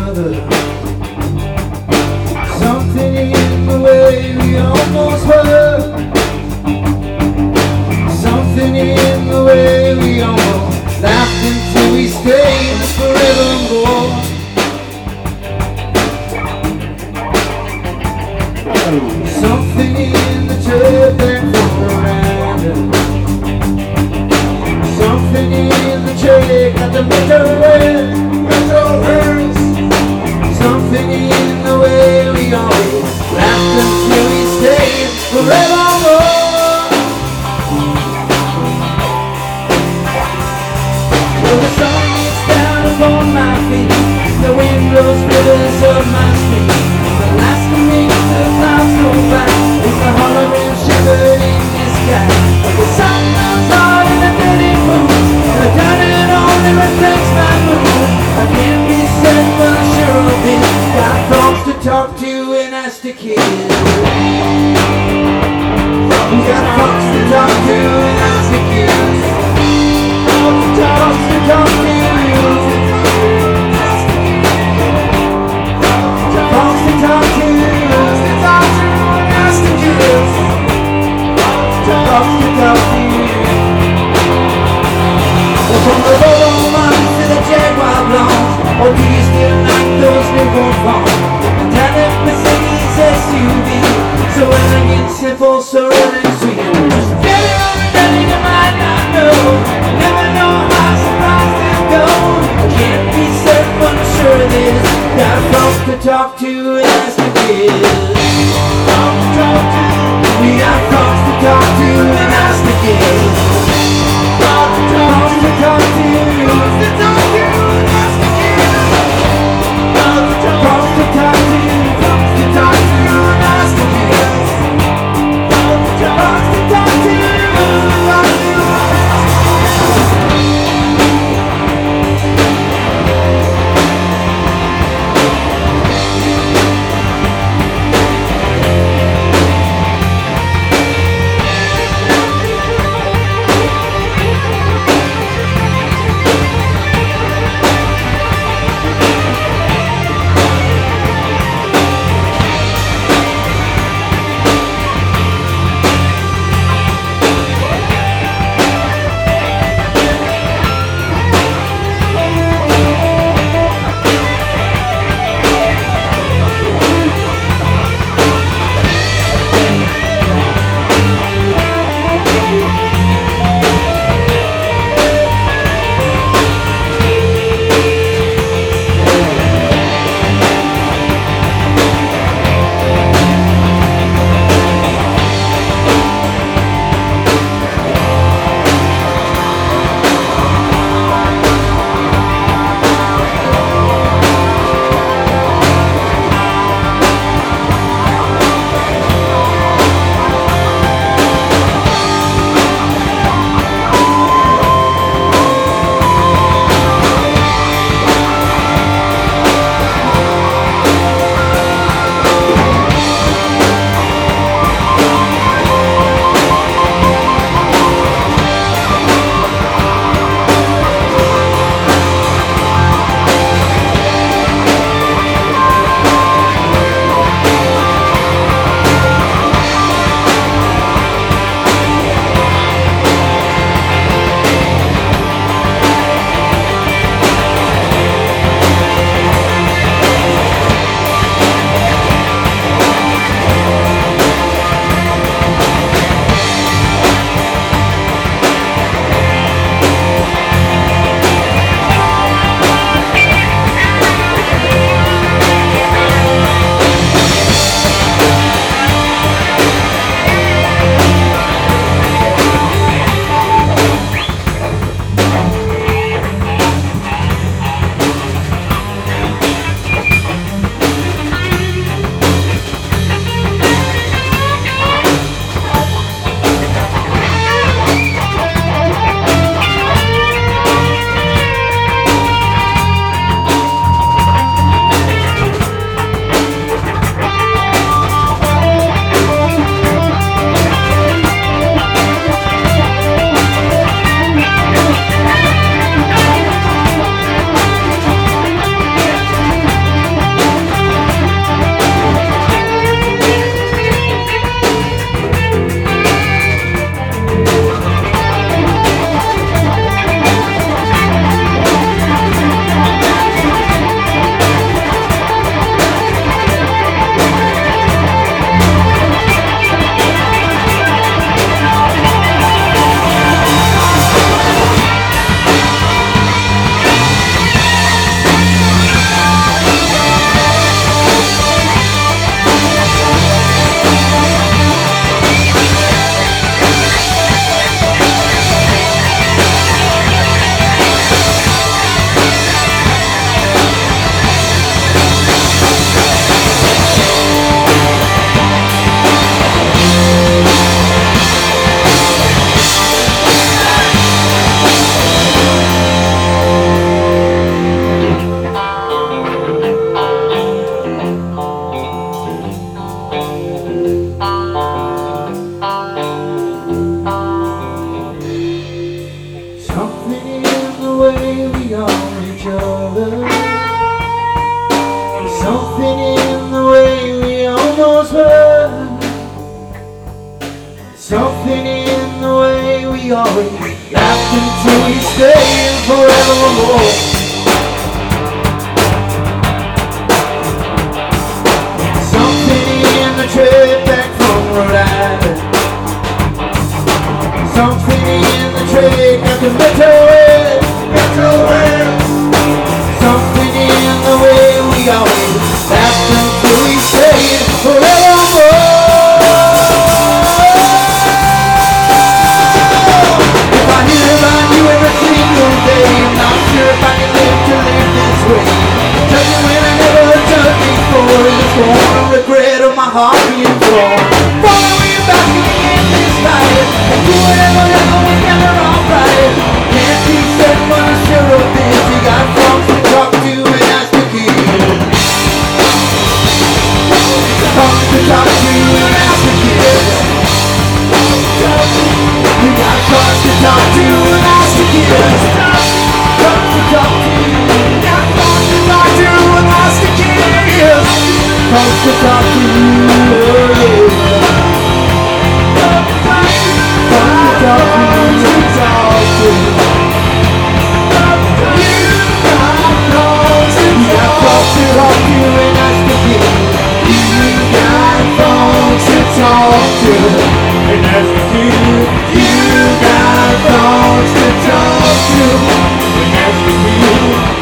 another. Something in the way we almost were. Something in the way we almost laughed until we stayed forevermore. Something in the turf and the veranda. Something in the check at the Metroverse. Something in the way we always laughed until we stayed forevermore. Well, the sun gets down upon my feet, the wind blows rivers of my street. The last to make the clouds go by is the hologram shivered in the sky. The sun comes hard in the dirty moon, and the diamond only reflects my mood. I can't be said, but I sure will be. Got thoughts to talk to and ask to kill. Got thoughts to talk to and ask to kill. Thoughts to talk to you. Thoughts to talk to you. Ask to kill. Thoughts to talk to you. From the Romans to the Jaguar Blancs, or do you still like those newborn farms? And down in Mercedes SUV, so elegant, simple, so really sweet. Just get it on the day you might not know. You never know how surprised they'll go. Can't be certain, but I'm sure it is. Got folks to talk to and ask to give. We got folks to talk to and ask to give. Folks to talk to you. Folks to talk to and ask to give. Folks to talk to you. Folks to talk to and ask to give. Folks to talk to you. heart being torn. Follow you back in this life, and do whatever was never alright. Can't be said for the sure of this. You got folks to talk to and ask to kiss. Folks to talk to and ask to kiss. You got folks to talk to and ask to kiss. Folks to talk to, got folks to talk to and ask to kiss. Folks to talk to, oh yeah. Folks to talk to, talk to. You got folks to talk to and ask to kiss. You got folks to talk to and ask to kiss. You got folks to talk to and ask to kiss.